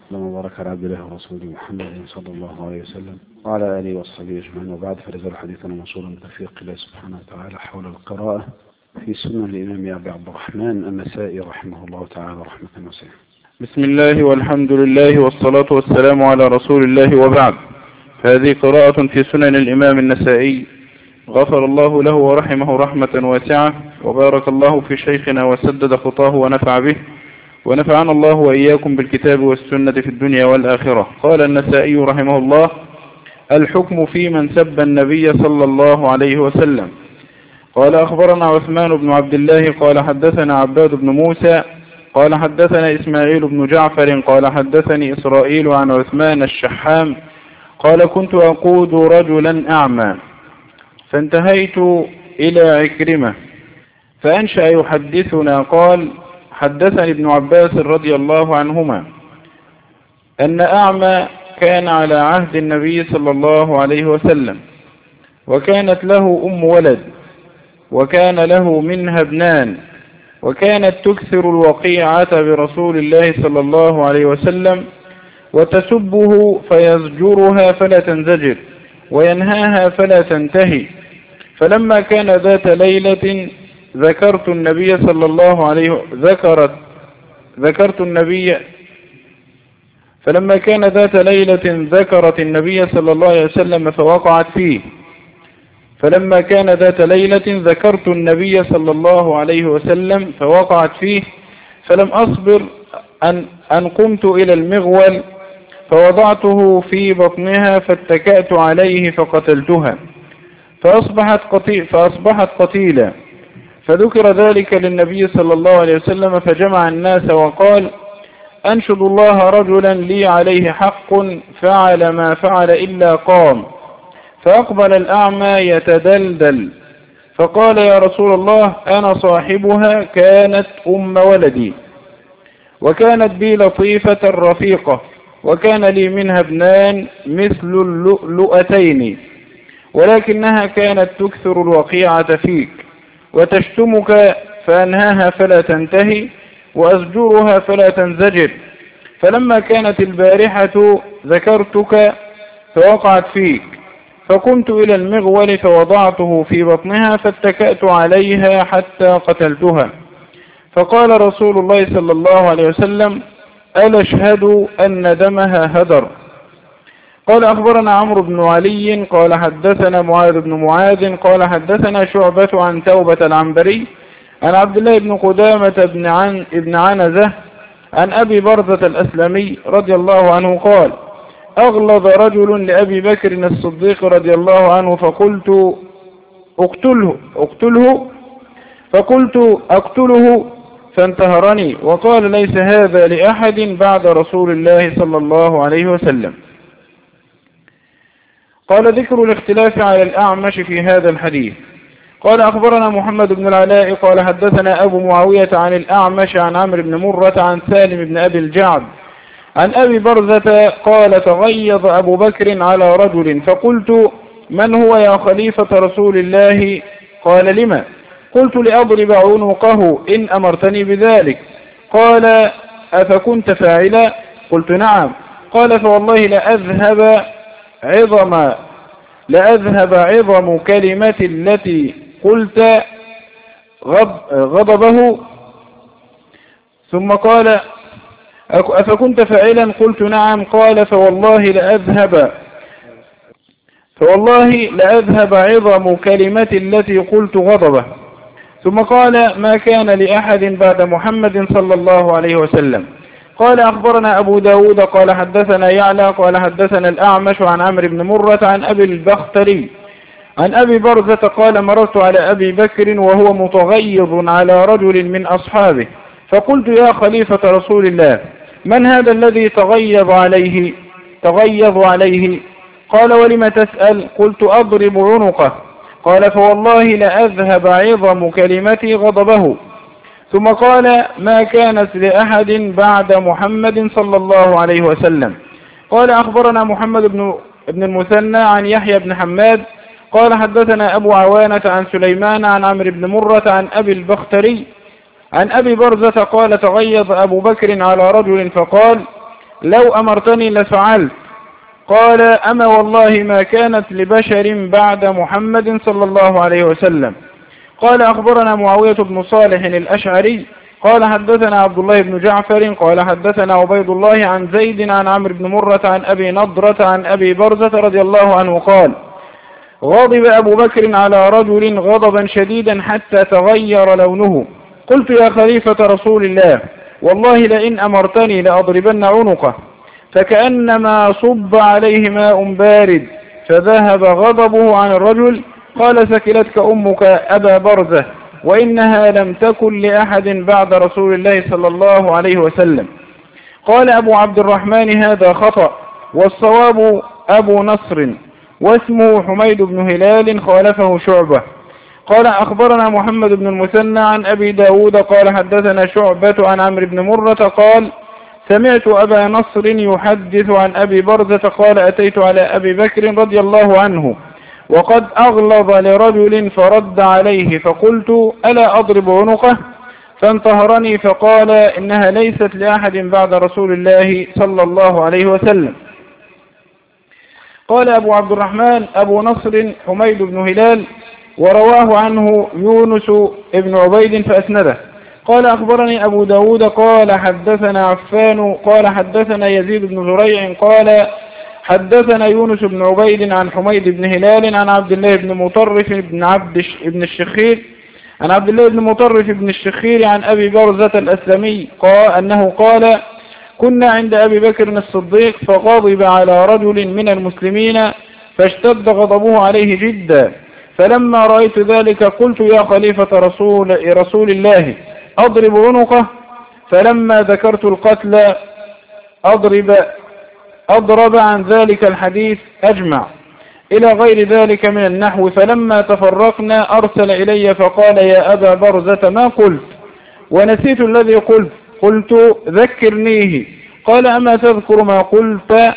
اللهم بارك على عبد الله ورسوله محمد صلى الله عليه وسلم وعلى آله وصحبه أجمعين، وبعد فلازال حديثنا موصولا بتوفيق الله سبحانه وتعالى حول القراءة في سنن الإمام أبي عبد الرحمن النسائي رحمه الله تعالى رحمة واسعة. بسم الله والحمد لله والصلاة والسلام على رسول الله وبعد. هذه قراءة في سنن الإمام النسائي، غفر الله له ورحمه رحمة واسعة، وبارك الله في شيخنا وسدد خطاه ونفع به، ونفعنا الله وإياكم بالكتاب والسنة في الدنيا والآخرة. قال النسائي رحمه الله: الحكم في من سب النبي صلى الله عليه وسلم. قال أخبرنا عثمان بن عبد الله قال حدثنا عباد بن موسى قال حدثنا إسماعيل بن جعفر قال حدثني إسرائيل عن عثمان الشحام قال: كنت أقود رجلا أعمى فانتهيت إلى عكرمة فأنشأ يحدثنا قال: حدثني ابن عباس رضي الله عنهما أن أعمى كان على عهد النبي صلى الله عليه وسلم، وكانت له أم ولد، وكان له منها ابنان، وكانت تكثر الوقيعة برسول الله صلى الله عليه وسلم، وتسبه فيزجرها فلا تنزجر، وينهاها فلا تنتهي. فلما كان ذات ليلة ذكرت النبي صلى الله عليه ذكرت النبي فلما كان ذات ليلة ذكرت النبي صلى الله عليه وسلم فوقعت فيه. فلما كان ذات ليلة ذكرت النبي صلى الله عليه وسلم فوقعت فيه، فلم أصبر أن قمت إلى المغول فوضعته في بطنها فاتكأت عليه فقتلتها فأصبحت قتيلا. فذكر ذلك للنبي صلى الله عليه وسلم فجمع الناس وقال: أنشد الله رجلا لي عليه حق فعل ما فعل إلا قام. فأقبل الأعمى يتدلدل فقال: يا رسول الله، أنا صاحبها، كانت أم ولدي، وكانت بي لطيفة رفيقة، وكان لي منها ابنان مثل اللؤلؤتين، ولكنها كانت تكثر الوقيعة فيك، وتشتمك فأنهاها فلا تنتهي، وأزجرها فلا تنزجر. فلما كانت البارحة ذكرتك فوقعت فيك، فقمت إلى المغول فوضعته في بطنها فاتكأت عليها حتى قتلتها. فقال رسول الله صلى الله عليه وسلم: ألا اشهد أن دمها هدر. قال أخبرنا عمرو بن علي قال حدثنا معاذ بن معاذ قال حدثنا شعبة عن توبة العنبري عن عبد الله بن قدامة بن عنزة عن أبي برزة الأسلمي رضي الله عنه قال: أغلظ رجل لأبي بكر الصديق رضي الله عنه فقلت: أقتله فانتهرني، وقال: ليس هذا لأحد بعد رسول الله صلى الله عليه وسلم. قال: ذكر الاختلاف على الأعمش في هذا الحديث. قال أخبرنا محمد بن العلاء قال حدثنا أبو معاوية عن الأعمش عن عمرو بن مرة عن سالم بن أبي الجعد عن أبي برزة قال: تغيظ أبو بكر على رجل فقلت: من هو يا خليفة رسول الله؟ قال: لما؟ قلت: لأضرب عنقه إن أمرتني بذلك. قال: أفكنت فاعلا؟ قلت: نعم. قال: فوالله لأذهب عظم كلمة التي قلت غضبه. ثم قال: أفكنت فاعلا؟ قلت: نعم. قال: فوالله لأذهب عظم كلمة التي قلت غضبه. ثم قال: ما كان لأحد بعد محمد صلى الله عليه وسلم. قال أخبرنا أبو داود قال حدثنا يعلى قال حدثنا الأعمش عن عمرو بن مرة عن أبي البختري عن أبي برزة قال: مررت على أبي بكر وهو متغيظ على رجل من أصحابه، فقلت: يا خليفة رسول الله، من هذا الذي تغيظ عليه؟ قال: ولم تسأل؟ قلت: أضرب عنقه. قال: فوالله لأذهب عظم كلمتي غضبه. ثم قال: ما كانت لأحد بعد محمد صلى الله عليه وسلم. قال أخبرنا محمد بن المثنى عن يحيى بن حماد قال حدثنا أبو عوانة عن سليمان عن عمرو بن مرة عن أبي البختري عن أبي برزة قال: تغيظ أبو بكر على رجل فقال: لو أمرتني لفعلت. قال أما والله ما كانت لبشر بعد محمد صلى الله عليه وسلم. قال أخبرنا معاوية بن صالح الأشعري قال حدثنا عبد الله بن جعفر قال حدثنا عبيد الله عن زيد عن عمرو بن مرة عن أبي نضرة عن أبي برزة رضي الله عنه قال غضب أبو بكر على رجل غضبا شديدا حتى تغير لونه. قلت يا خليفة رسول الله والله لئن أمرتني لأضربن عنقه، فكأنما صب عليه ماء بارد فذهب غضبه عن الرجل. قال ثكلتك أمك أبا برزة، وإنها لم تكن لأحد بعد رسول الله صلى الله عليه وسلم. قال أبو عبد الرحمن هذا خطأ، والصواب أبو نصر واسمه حميد بن هلال خالفه شعبة. قال أخبرنا محمد بن المثنى عن أبي داود قال حدثنا شعبة عن عمرو بن مرة قال سمعت أبا نصر يحدث عن أبي برزة قال أتيت على أبي بكر رضي الله عنه وقد أغلظ لرجل فرد عليه، فقلت ألا أضرب عنقه؟ فانتهرني فقال إنها ليست لأحد بعد رسول الله صلى الله عليه وسلم. قال أبو عبد الرحمن أبو نصر حميد بن هلال، ورواه عنه يونس بن عبيد فأسنده. قال أخبرني أبو داود قال حدثنا عفان قال حدثنا يزيد بن زريع قال حدثنا يونس بن عبيد عن حميد بن هلال عن عبد الله بن مطرف بن الشخير عن عبد الله بن مطرف بن الشخير عن أبي برزة الأسلمي قال أنه قال كنا عند أبي بكر الصديق فغضب على رجل من المسلمين فاشتد غضبه عليه جدا، فلما رأيت ذلك قلت يا خليفة رسول الله أضرب عنقه؟ فلما ذكرت القتل أضرب عن ذلك الحديث أجمع إلى غير ذلك من النحو. فلما تفرقنا أرسل إلي فقال يا أبا برزة ما قلت؟ ونسيت الذي قلت ذكرنيه. قال أما تذكر ما قلت؟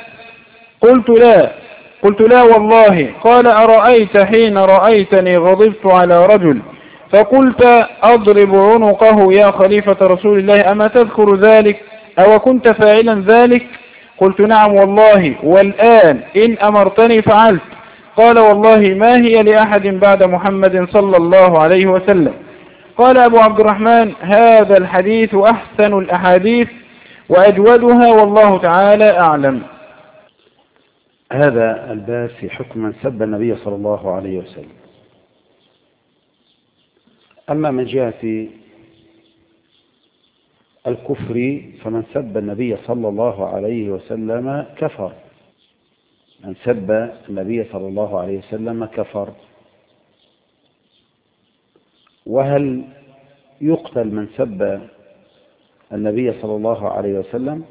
قلت لا والله. قال أرأيت حين رأيتني غضبت على رجل فقلت أضرب عنقه يا خليفة رسول الله أما تذكر ذلك أو كنت فاعلا ذلك؟ قلت نعم والله، والآن إن أمرتني فعلت. قال والله ما هي لأحد بعد محمد صلى الله عليه وسلم. قال أبو عبد الرحمن هذا الحديث أحسن الأحاديث وأجودها والله تعالى أعلم. هذا الباب في حكم من سب النبي صلى الله عليه وسلم. أما من جهة الكفر فمن سب النبي صلى الله عليه وسلم كفر. من سب النبي صلى الله عليه وسلم كفر. وهل يقتل من سب النبي صلى الله عليه وسلم؟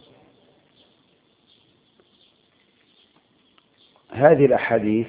هذه الأحاديث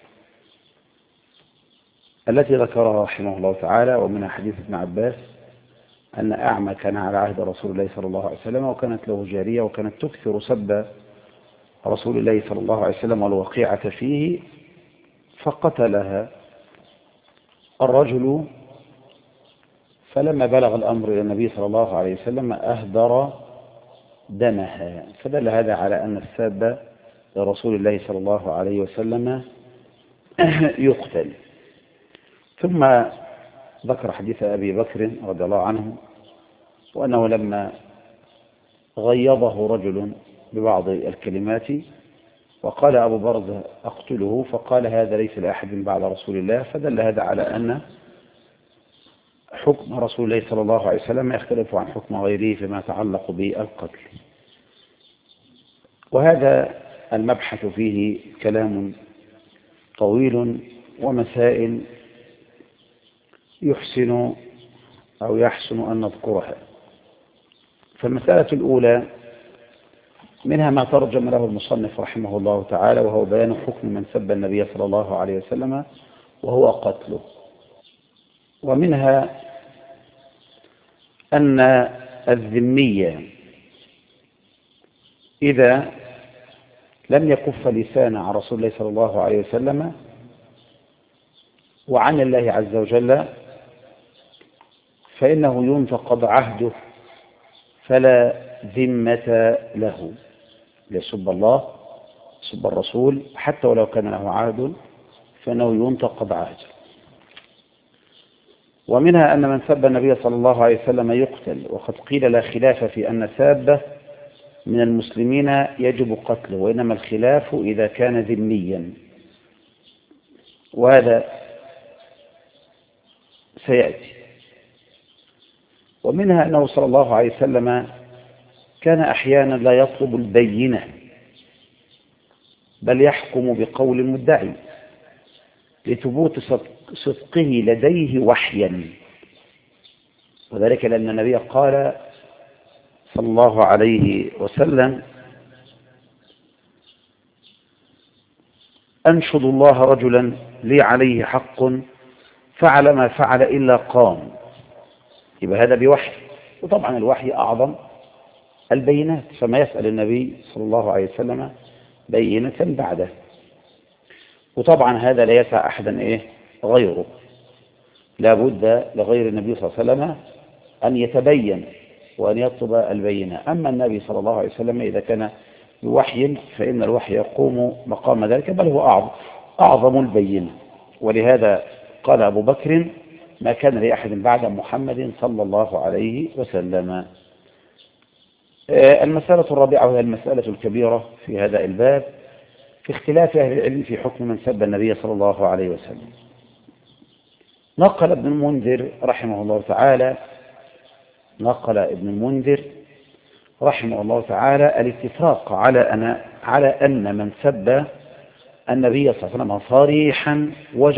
التي ذكرها رحمه الله تعالى ومن حديث ابن عباس أن أعمى كان على عهد رسول الله صلى الله عليه وسلم وكانت له جارية وكانت تكثر سب رسول الله صلى الله عليه وسلم والوقيعة فيه فقتلها الرجل، فلما بلغ الأمر إلى النبي صلى الله عليه وسلم أهدر دمها، فدل هذا على أن الساب لرسول الله صلى الله عليه وسلم يقتل. ثم ذكر حديث أبي بكر رضي الله عنه وأنه لما غيظه رجل ببعض الكلمات وقال أبو برزة أقتله فقال هذا ليس لأحد بعد رسول الله، فدل هذا على أن حكم رسول الله صلى الله عليه وسلم يختلف عن حكم غيره فيما يتعلق بالقتل. وهذا المبحث فيه كلام طويل ومسائل يحسن أو يحسن أن نذكرها. فالمسألة الأولى منها ما ترجم له المصنف رحمه الله تعالى وهو بيان حكم من سب النبي صلى الله عليه وسلم وهو قتله. ومنها أن الذمية إذا لم يكف لسانه عن رسول الله صلى الله عليه وسلم وعن الله عز وجل فإنه ينتقض عهده فلا ذمة له، يسب الله سب الرسول حتى ولو كان له عهد فإنه ينتقض عهده. ومنها أن من سب النبي صلى الله عليه وسلم يقتل، وقد قيل لا خلاف في أن سابه من المسلمين يجب قتله، وإنما الخلاف إذا كان ذميا، وهذا سيأتي. ومنها أنه صلى الله عليه وسلم كان أحيانا لا يطلب البينة، بل يحكم بقول المدعي لثبوت صدقه لديه وحيا، وذلك لأن النبي قال صلى الله عليه وسلم: أنشد الله رجلا لي عليه حق فعل ما فعل إلا قام. يبقى هذا بوحي، وطبعا الوحي أعظم البينات، فما يسأل النبي صلى الله عليه وسلم بينة بعده، وطبعا هذا لا يسع أحدا غيره، لا بد لغير النبي صلى الله عليه وسلم أن يتبين وأن يطلب البينة. أما النبي صلى الله عليه وسلم إذا كان بوحي فإن الوحي يقوم مقام ذلك، بل هو أعظم البينة. ولهذا قال أبو بكر: ما كان لأحد بعد محمد صلى الله عليه وسلم. المسألة الرابعة وهي المسألة الكبيرة في هذا الباب، في اختلاف أهل العلم في حكم من سب النبي صلى الله عليه وسلم. نقل ابن المنذر رحمه الله تعالى الاتفاق على أن من سب النبي صلى الله عليه وسلم صريحا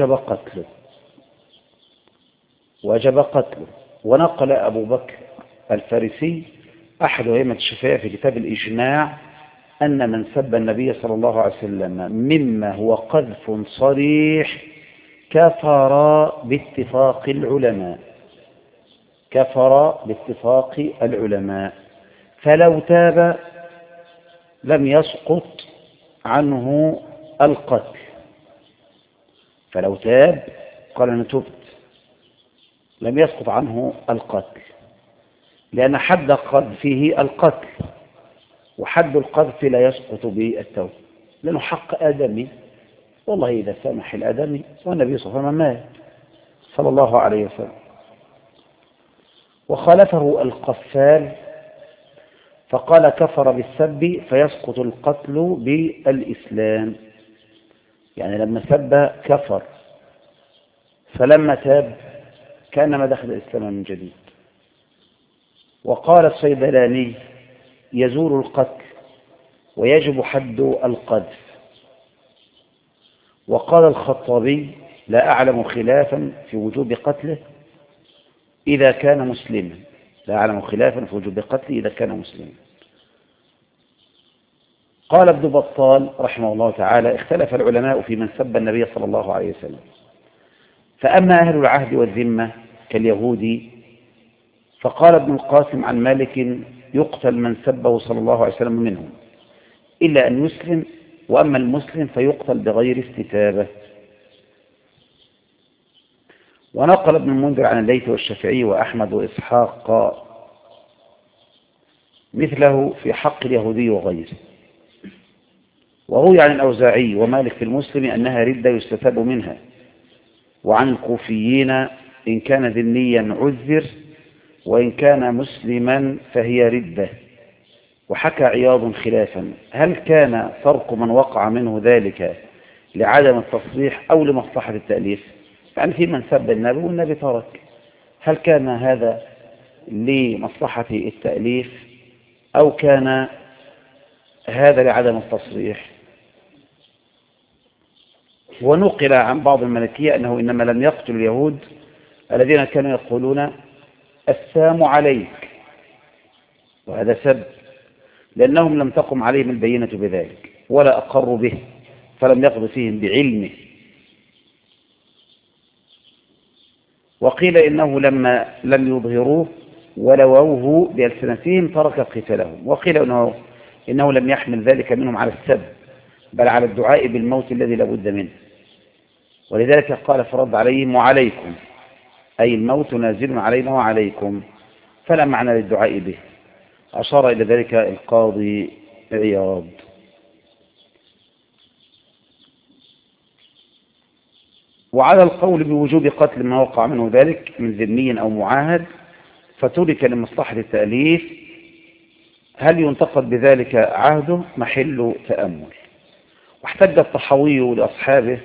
وجب قتله. ونقل أبو بكر الفارسي أحد أئمة الشافعية في كتاب الإجماع أن من سب النبي صلى الله عليه وسلم مما هو قذف صريح كفر باتفاق العلماء، فلو تاب لم يسقط عنه القتل. فلو تاب قال: أنا تبت، لم يسقط عنه القتل، لأن حد قذفه القتل، وحد القذف لا يسقط بالتوبة، لأنه حق آدمي، والله إذا سامح الآدمي، والنبي صلى الله عليه وسلم مات صلى الله عليه وسلم. وخالفه القفال فقال: كفر بالسب فيسقط القتل بالإسلام، يعني لما سب كفر، فلما تاب كأنما دخل الإسلام من جديد. وقال الصيدلاني: يزول القتل ويجب حد القذف. وقال الخطابي: لا أعلم خلافا في وجوب قتله إذا كان مسلما. قال ابن بطال رحمه الله تعالى: اختلف العلماء في من سب النبي صلى الله عليه وسلم، فأما أهل العهد والذمة كاليهود فقال ابن القاسم عن مالك: يقتل من سبه صلى الله عليه وسلم منهم إلا أن يسلم، وأما المسلم فيقتل بغير استتابة. ونقل ابن المنذر عن الليث والشافعي وأحمد وإسحاق مثله في حق اليهودي وغيره. وروي عن الأوزاعي ومالك في المسلم أنها ردة يستتاب منها، وعن الكوفيين إن كان ذميا عذر، وإن كان مسلما فهي ردة. وحكى عياض خلافا: هل كان ترك من وقع منه ذلك لعدم التصريح أو لمصلحة التأليف؟ يعني في من سب النبي والنبي ترك، هل كان هذا لمصلحة التأليف أو كان هذا لعدم التصريح؟ ونقل عن بعض المالكية أنه إنما لم يقتل اليهود الذين كانوا يقولون: السام عليك، وهذا سب، لأنهم لم تقم عليهم البينة بذلك ولا أقروا به، فلم يقض فيهم بعلمه. وقيل إنه لما لم يظهروه ولووه بألسنتهم ترك قتالهم. وقيل إنه لم يحمل ذلك منهم على السب، بل على الدعاء بالموت الذي لا بد منه، ولذلك قال فرد عليهم: وعليكم، أي الموت نازل علينا وعليكم، فلا معنى للدعاء به. أشار إلى ذلك القاضي عياض. وعلى القول بوجوب قتل ما وقع منه ذلك من ذمي أو معاهد فترك لمصلحة التأليف، هل ينتقد بذلك عهده؟ محل تأمل. واحتج الطحاوي لأصحابه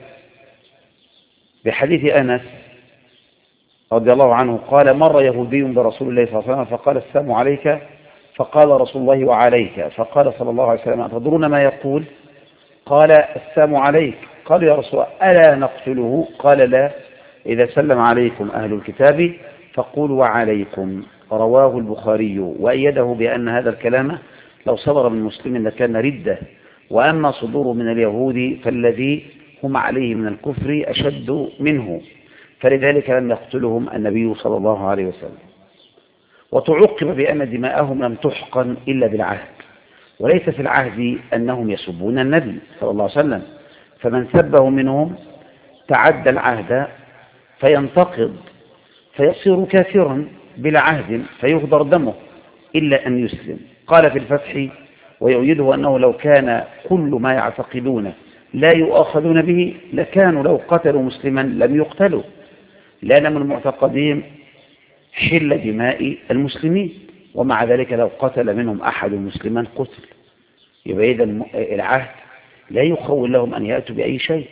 بحديث أنس رضي الله عنه قال: مر يهودي برسول الله صلى الله عليه وسلم فقال: السلام عليك. فقال رسول الله: وعليك. فقال صلى الله عليه وسلم: أتدرون ما يقول؟ قال: السلام عليك. قال: يا رسول الله ألا نقتله؟ قال: لا، إذا سلم عليكم أهل الكتاب فقولوا وعليكم. رواه البخاري، وأيده بأن هذا الكلام لو صدر من مسلم لكان ردة، وأما صدوره من اليهود فالذي هم عليه من الكفر أشد منه، فلذلك لم يقتلهم النبي صلى الله عليه وسلم. وتعقب بأن دماءهم لم تحقن إلا بالعهد، وليس في العهد أنهم يسبون النبي صلى الله عليه وسلم، فمن سبه منهم تعدى العهد فينتقض فيصير كافرا بلا عهد فيهدر دمه إلا أن يسلم. قال في الفتح: ويؤيده أنه لو كان كل ما يعتقدون لا يؤاخذون به لكانوا لو قتلوا مسلما لم يقتلوا، لأن من معتقدهم حل دماء المسلمين، ومع ذلك لو قتل منهم أحد مسلما قتل. يبقى إذن العهد لا يخول لهم أن يأتوا بأي شيء.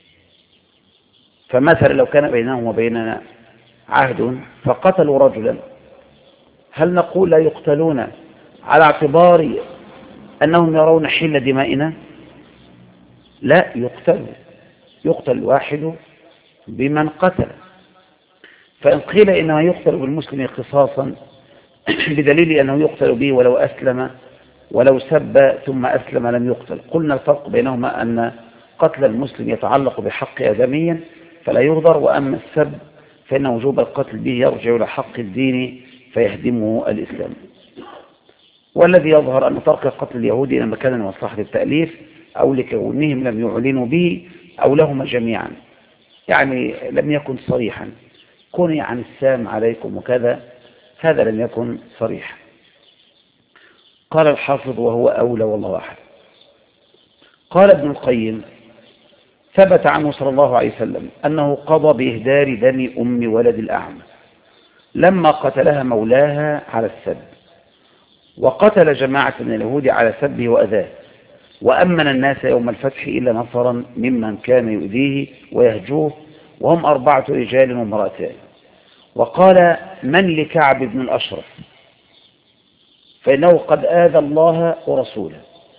فمثلا لو كان بينهم وبيننا عهد فقتلوا رجلا، هل نقول لا يقتلون على اعتبار أنهم يرون حل دمائنا؟ لا، يقتل الواحد بمن قتل. فإن قيل إنما يقتل بالمسلم قصاصا بدليل أنه يقتل به ولو أسلم، ولو سب ثم أسلم لم يقتل، قلنا الفرق بينهما أن قتل المسلم يتعلق بحق آدميا فلا يهدر، وأما السب فإن وجوب القتل به يرجع إلى حق الدين فيهدمه الإسلام. والذي يظهر أن ترك قتل اليهود إنما كان لمصلحة التأليف أو لكونهم لم يعلنوا به أو لهما جميعا، يعني لم يكن صريحا كوني عن السام عليكم وكذا، هذا لم يكن صريحا. قال الحافظ: وهو أولى والله أحد. قال ابن القيم: ثبت عنه صلى الله عليه وسلم أنه قضى بإهدار دم أم ولد الأعمى لما قتلها مولاها على السب، وقتل جماعة من اليهود على سبه وأذاه، وأمن الناس يوم الفتح إلا نفرا ممن كان يؤذيه ويهجوه، وهم 4 رجال وامرأتان. وقال: من لكعب بن الأشرف فإنه قد آذى الله ورسوله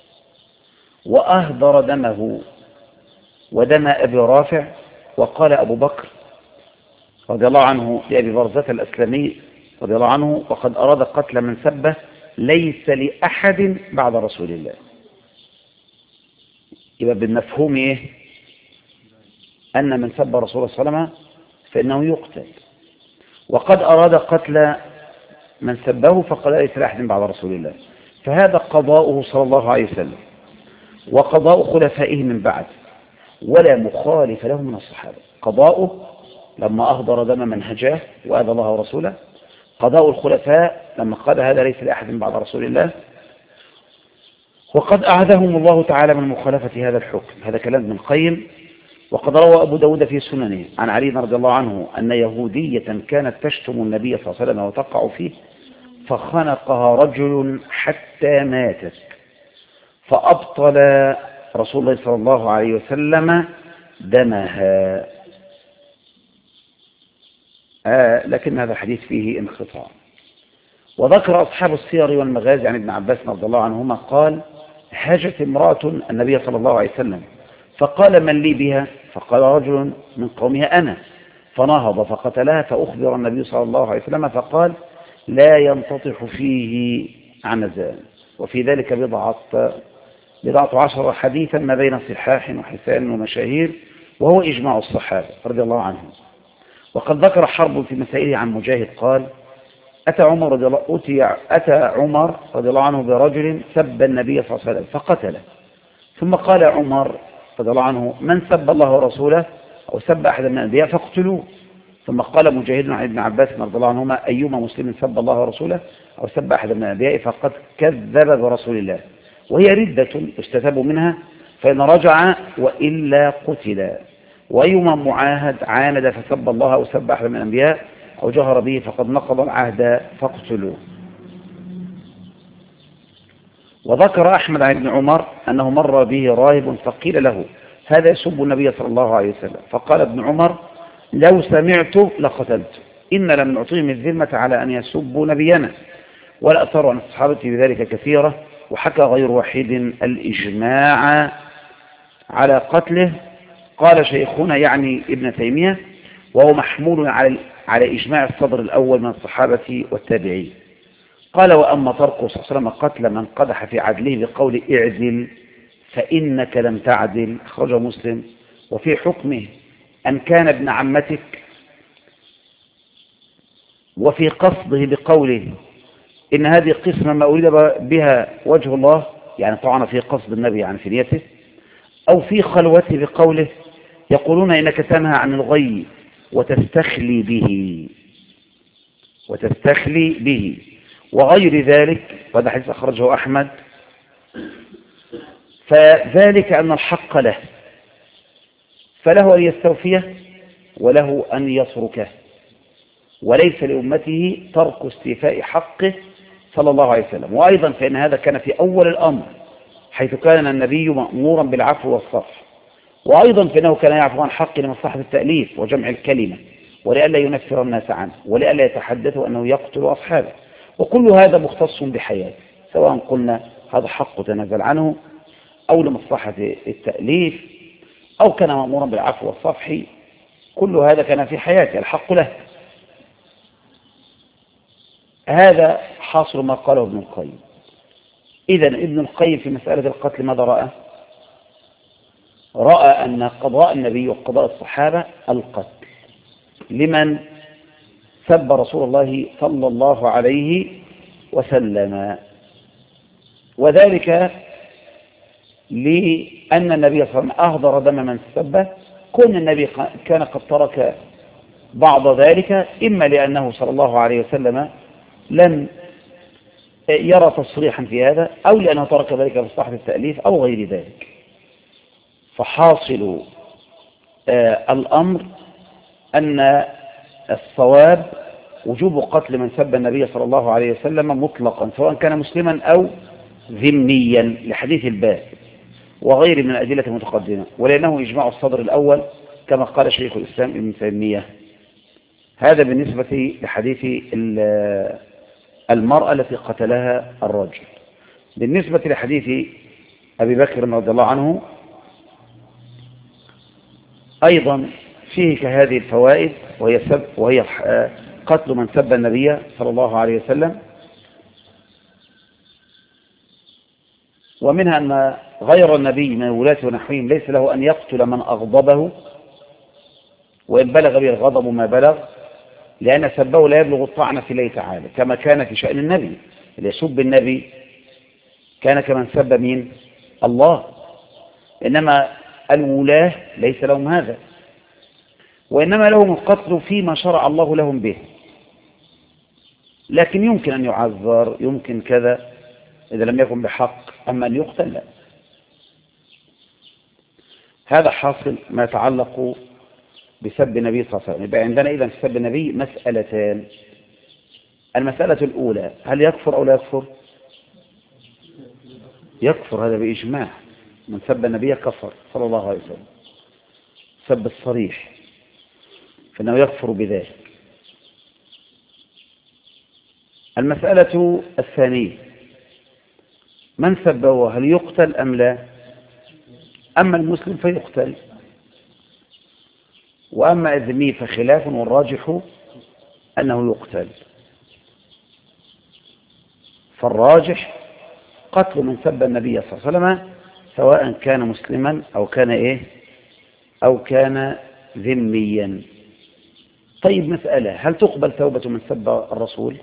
وأهدر دمه ودم أبي رافع. وقال أبو بكر رضي الله عنه لأبي برزة الأسلمي رضي الله عنه: وقد أراد قتل من سبه ليس لأحد بعد رسول الله. يبقى بالمفهوم إيه؟ أن من سب رسول الله صلى الله عليه وسلم فإنه يقتل، وقد أراد قتل من سبه فقال ليس لأحد بعد رسول الله. فهذا قضاؤه صلى الله عليه وسلم وقضاء خلفائه من بعد، ولا مخالف له من الصحابة. قضاؤه لما أهدر دم من هجاه وآذى الله ورسوله، قضاء الخلفاء لما قال هذا ليس لأحد بعد رسول الله، وقد أعاذهم الله تعالى من مخالفة هذا الحكم. هذا كلام ابن القيم. وقد روى أبو داود في سننه عن علي رضي الله عنه أن يهودية كانت تشتم النبي صلى الله عليه وسلم وتقع فيه، فخنقها رجل حتى ماتت، فأبطل رسول الله صلى الله عليه وسلم دمها. لكن هذا الحديث فيه انقطاع. وذكر أصحاب السير والمغازي عن ابن عباس رضي الله عنهما قال: هاجت امرأة النبي صلى الله عليه وسلم فقال: من لي بها؟ فقال رجل من قومها أنا، فنهض فقتلها، فأخبر النبي صلى الله عليه وسلم فقال: لا ينتطح فيه عنزان. وفي ذلك بضعة عشر حديثا ما بين صحاح وحسان ومشاهير، وهو إجماع الصحابة رضي الله عنهم. وقد ذكر حرب في مسائله عن مجاهد قال: أتى عمر رضي الله عنه برجل سب النبي صلى الله عليه وسلم فقتله، ثم قال عمر رضي الله عنه: من سب الله ورسوله أو سب أحد من الأنبياء فاقتلوه. ثم قال مجاهد عن ابن عباس رضي الله عنهما أيما مسلم سب الله ورسوله أو سب أحد من الأنبياء فقد كذب برسول الله، وهي ردة يستتاب منها فإن رجع وإلا قتل. وأيما معاهد عاند فسب الله أو سب أحد من الأنبياء أو جهر به فقد نقض العهد فاقتلوه. وذكر أحمد عن ابن عمر أنه مر به راهب فقيل له هذا يسب النبي صلى الله عليه وسلم، فقال ابن عمر لو سمعت لقتلت، إن لم نعطيهم الذمة على أن يسبوا نبينا. والأثر عن الصحابة بذلك كثيرة، وحكى غير واحد الإجماع على قتله. قال شيخنا يعني ابن تيمية وهو محمول على إجماع الصدر الأول من الصحابة والتابعين. قال وأما تركه صلى الله عليه وسلم قتل من قدح في عدله بقول اعدل فإنك لم تعدل، أخرجه مسلم. وفي حكمه أن كان ابن عمتك، وفي قصده بقوله إن هذه قسمة ما أريد بها وجه الله، يعني طعن في قصد النبي عن في نيته، أو في خلوته بقوله يقولون إنك تنهى عن الغي وتستخلي به وغير ذلك، وهذا حديث أخرجه أحمد. فذلك أن الحق له، فله أن يستوفيه وله أن يتركه، وليس لأمته ترك استيفاء حقه صلى الله عليه وسلم. وأيضا فإن هذا كان في أول الأمر حيث كان النبي مأمورا بالعفو والصفح، وأيضا فإنه كان يعفو عن حق لمصلحة التأليف وجمع الكلمة ولئلا ينفر الناس عنه ولئلا يتحدثوا أنه يقتل أصحابه، وكل هذا مختص بحياته، سواء قلنا هذا حق تنازل عنه أو لمصلحة التأليف أو كان مأمورا بالعفو والصفح، كل هذا كان في حياته الحق له. هذا حاصل ما قاله ابن القيم. إذن ابن القيم في مسألة القتل ماذا رأى؟ رأى أن قضاء النبي وقضاء الصحابة القتل لمن سب رسول الله صلى الله عليه وسلم، وذلك لأن النبي صلى الله عليه وسلم أهدر دم من سبه، كون النبي كان قد ترك بعض ذلك إما لأنه صلى الله عليه وسلم لم يرى تصريحا في هذا، أو لأنه ترك ذلك لمصلحة التأليف أو غير ذلك. فحاصل الأمر أن الصواب وجوب قتل من سب النبي صلى الله عليه وسلم مطلقا، سواء كان مسلما أو ذميا، لحديث الباب وغير من الأدلة المتقدمة، ولأنه إجماع الصدر الأول كما قال شيخ الإسلام ابن تيمية. هذا بالنسبة لحديث المرأة التي قتلها الرجل. بالنسبة لحديث أبي بكر رضي الله عنه أيضا فيه كهذه الفوائد، وهي قتل من سب النبي صلى الله عليه وسلم. ومنها أن غير النبي من الولاة ونحوهم ليس له أن يقتل من أغضبه وإن بلغ به الغضب ما بلغ، لأن سبه لا يبلغ الطعن في الله تعالى، كما كان في شأن النبي. اللي يسب النبي كان كمن سب مين؟ الله. إنما الولاة ليس لهم هذا، وإنما لهم القتل فيما شرع الله لهم به، لكن يمكن أن يعذر، يمكن كذا إذا لم يكن بحق، أما أن يقتل لا. هذا حاصل ما يتعلق بسب النبي صلى الله عليه وسلم. يبقى عندنا إذا في سب النبي مسألتان. المسألة الأولى هل يكفر أو لا يكفر؟ يكفر، هذا بإجماع، من سب النبي كفر صلى الله عليه وسلم، سب الصريح، فإنه يكفر بذلك. المسألة الثانية من سبه هل يقتل أم لا؟ أما المسلم فيقتل، وأما الذمي فخلاف، والراجح أنه يقتل. فالراجح قتل من سب النبي صلى الله عليه وسلم سواء كان مسلما أو كان أو كان ذميا. طيب مسألة، هل تقبل توبة من سب الرسول؟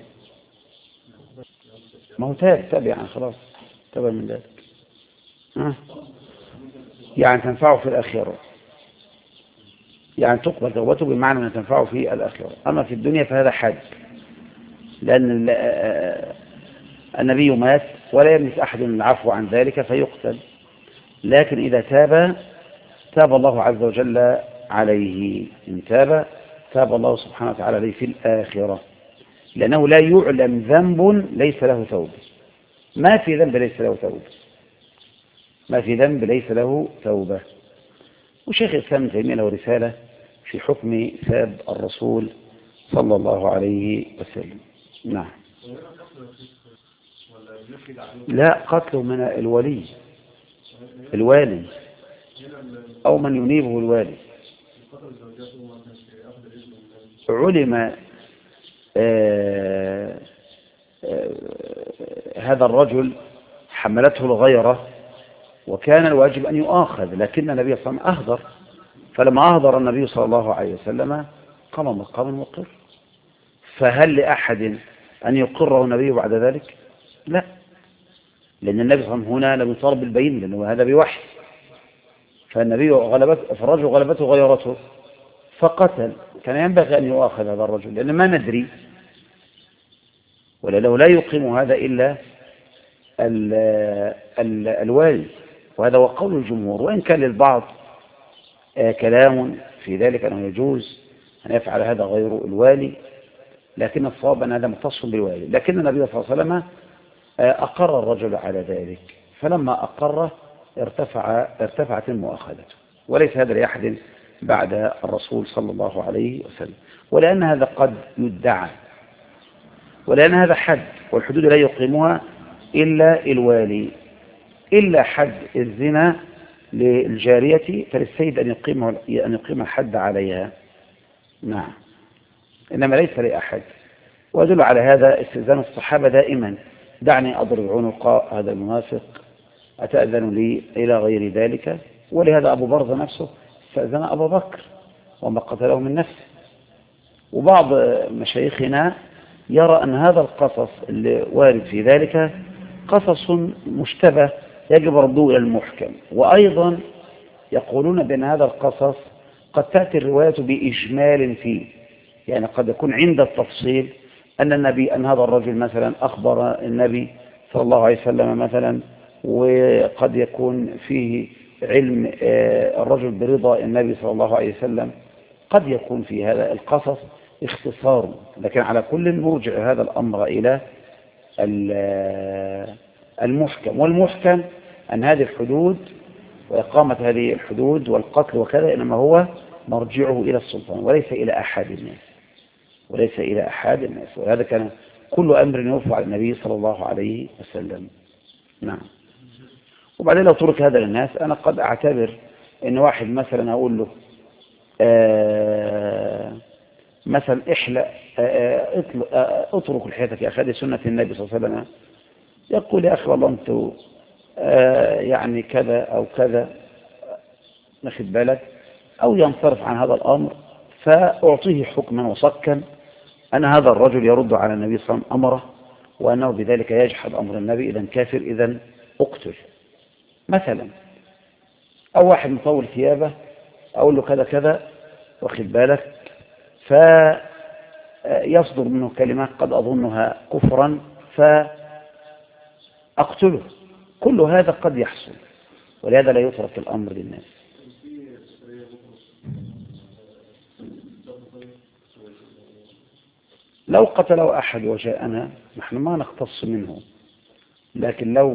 ما هو تاب يعني خلاص تاب من ذلك، يعني تنفعه في الآخرة. يعني تقبل توبته بمعنى أن تنفعه في الآخرة. أما في الدنيا فهذا حد، لأن النبي مات ولا يملك أحد العفو عن ذلك فيقتل، لكن إذا تاب الله عز وجل عليه. إن تاب الله سبحانه وتعالى عليه في الآخرة، لأنه لا يعلم ذنب ليس له توبة. ما في ذنب ليس له توبة، ما في ذنب ليس له توبة. وشيخ الإسلام ابن تيمية له رسالة في حكم ساب الرسول صلى الله عليه وسلم. نعم. لا، قتله من الوالي أو من ينيبه الوالي. علم هذا الرجل حملته الغيرة وكان الواجب أن يؤاخذ، لكن النبي صلى الله عليه وسلم أهدر، فلما أهدر النبي صلى الله عليه وسلم قام مقام المقر. فهل لأحد أن يقره النبي بعد ذلك؟ لا، لأن النبي صلى الله عليه وسلم هنا لم يطالب بالبين، لأنه هذا بوحي. فالرجل غلبته غيرته فقتل، كان ينبغي أن يؤاخذ هذا الرجل، لأن ما ندري، ولأنه لا يقيم هذا إلا الوالي، وهذا هو قول الجمهور، وإن كان للبعض كلام في ذلك أنه يجوز أن يفعل هذا غير الوالي، لكن الصواب أن هذا مختص بالوالي. لكن النبي صلى الله عليه وسلم أقر الرجل على ذلك، فلما أقره ارتفعت المؤاخذة، وليس هذا لأحد بعد الرسول صلى الله عليه وسلم. ولأن هذا قد يدعى، ولأن هذا حد، والحدود لا يقيمها إلا الوالي، إلا حد الزنا للجارية فللسيد أن يقيم الحد عليها. نعم، إنما ليس لأحد. ويدل على هذا استئذان الصحابة دائما: دعني أضرب عنق هذا المنافق، أتأذن لي إلى غير ذلك. ولهذا أبو برزة نفسه استأذن أبو بكر وما قتله من نفسه. وبعض مشايخنا يرى أن هذا القصص اللي وارد في ذلك قصص مشتبه يجب ردوه إلى المحكم. وأيضا يقولون بأن هذا القصص قد تأتي الرواية بإجمال فيه، يعني قد يكون عند التفصيل أن هذا الرجل مثلا أخبر النبي صلى الله عليه وسلم مثلا، وقد يكون فيه علم الرجل برضا النبي صلى الله عليه وسلم، قد يكون في هذا القصص اختصار. لكن على كل نرجع هذا الأمر إلى المحكم، والمحكم أن هذه الحدود وإقامة هذه الحدود والقتل وكذا إنما هو مرجعه إلى السلطان وليس إلى أحد الناس، وهذا كان كل أمر يرفع على النبي صلى الله عليه وسلم. نعم. وبعدين لو ترك هذا للناس، أنا قد أعتبر إن واحد مثلا أقول له مثلا اترك لحيتك يا أخي، هذه سنة النبي صلى الله عليه وسلم، يقول يا أخي والله أنتوا يعني كذا أو كذا، ناخد بالك، أو ينصرف عن هذا الأمر، فأعطيه حكما وصكا أن هذا الرجل يرد على النبي صلى الله عليه وسلم أمره، وأنه بذلك يجحد أمر النبي، إذا كافر، إذا اقتل مثلا. أو واحد مطول ثيابه أقول له كذا كذا، واخد بالك، فيصدر منه كلمات قد أظنها كفرا فأقتله. كل هذا قد يحصل، ولهذا لا يترك الأمر للناس. لو قتله أحد وجاءنا نحن ما نختص منه، لكن لو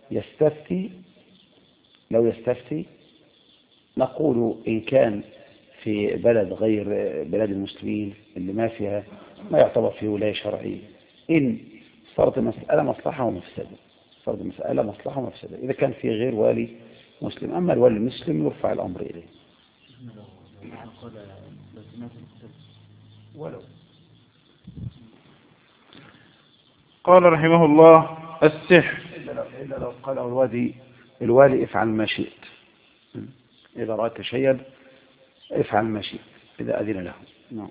يستفتي نقول إن كان في بلد غير بلاد المسلمين اللي ما فيها ما يعتبر فيه ولاية شرعية، إن صارت المسألة مصلحة ومفسدة، إذا كان في غير والي مسلم. أما الوالي المسلم يرفع الأمر إليه. ولو قال رحمه الله: السحر إلا لو قال الوالي افعل ما شئت، إذا رأيت شيئا افعل ما شئت إذا أذن له. نعم.